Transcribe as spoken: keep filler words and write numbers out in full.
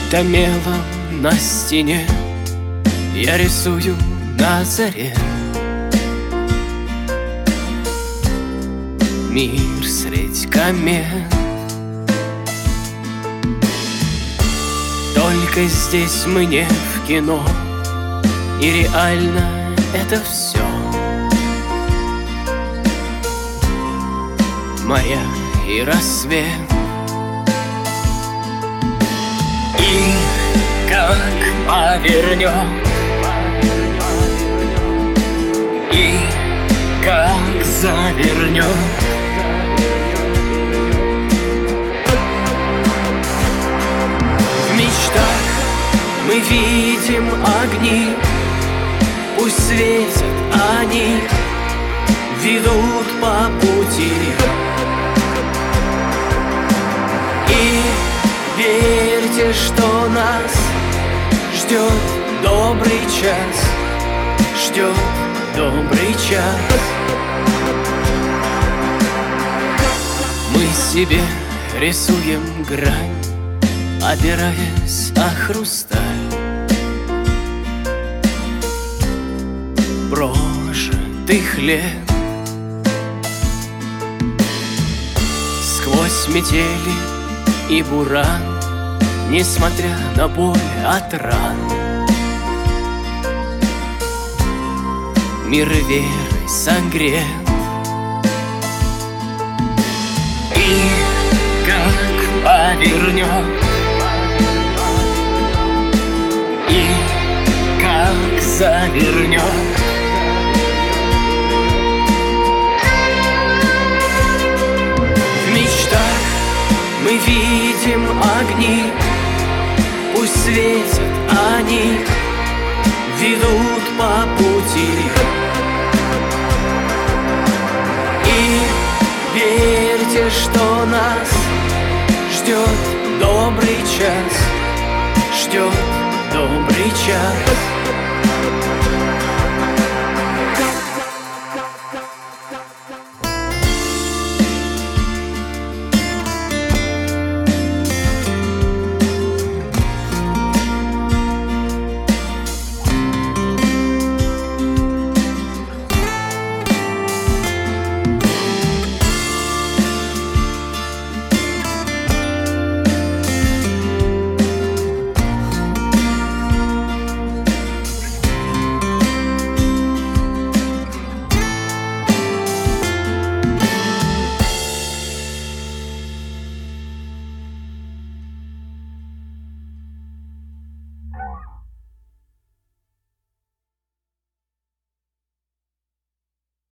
Будто мелом на стене я рисую на заре мир средь комет. Только здесь мы не в кино, и реально это все моря и рассвет. И как повернет, и как завернет, в мечтах мы видим огни, пусть светят они, ведут по пути. И верьте, что нас ждет добрый час, ждет добрый час. Мы себе рисуем грань, опираясь о хрусталь прожитых лет. Сквозь метели и буран, несмотря на боль от ран, мир верой согрет. И как повернет, и как завернет, в мечтах мы видим огни, пусть светят они, ведут по пути. И верьте, что нас ждет добрый час, ждет добрый час.